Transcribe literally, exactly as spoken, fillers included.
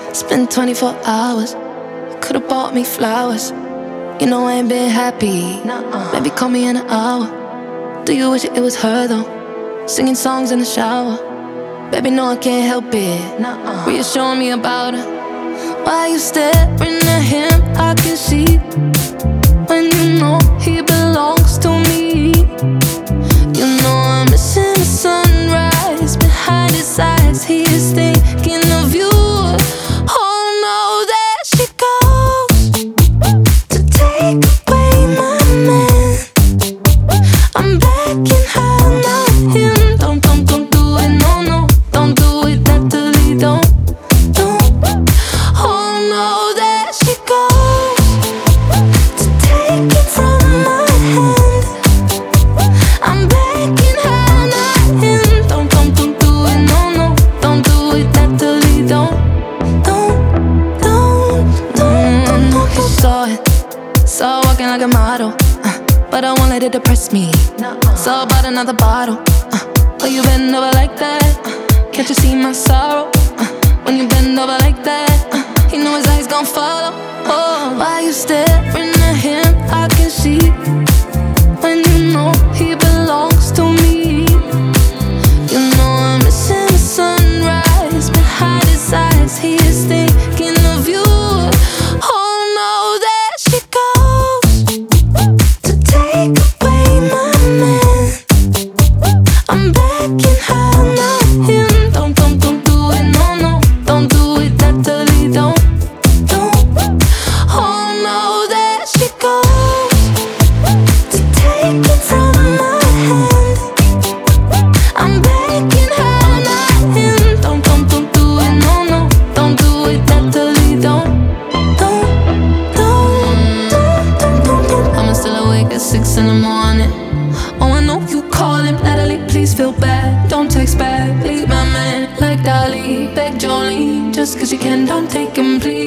Spent twenty-four hours, you could've bought me flowers. You know I ain't been happy, nuh-uh. Maybe call me in an hour. Do you wish it was her though? Singing songs in the shower. Baby, no, I can't help it, nuh-uh. Reassuring me about her. Why you staring at him? I can see when you know he belongs to me. You know I'm missing the sunrise behind his eyes. He is thinking of you. Oh no, there she goes to take away my man. I'm begging her, not him. Don't, don't, don't do it, no, no. Don't do it, Natalie, don't, don't. Oh no, there she goes to take it from my hand. I'm begging her, not him. Don't, don't, don't do it, no, no. Don't do it, Natalie, don't, don't, don't, don't, don't. You saw it, saw walking like a model, uh, but I won't let it depress me. Saw about another bottle, uh, oh, you bend over like that, uh, can't you see my sorrow? Uh, when you bend over like that, uh, you know his eyes gon' follow. Oh, why you staring at him? I can see when you know he belongs to me. You know I'm missing the sunrise behind his eyes. He is thinking of you. Oh no, there she goes to take away my man. I'm begging her, not him. Don't, don't, don't do it, no, no. Don't do it, Natalie, don't, don't. Oh no, there she goes to take it from my hand. I'm begging her, not him. Don't, don't, don't do it, no, no. Don't do it, Natalie, don't, don't, don't, don't, don't, don't, don't. I'm still awake at six in the morning. Oh, I know you calling, Natalie, please feel bad. Don't text back, leave my man like Dolly. Beg Jolene, just cause you can, don't take him, please.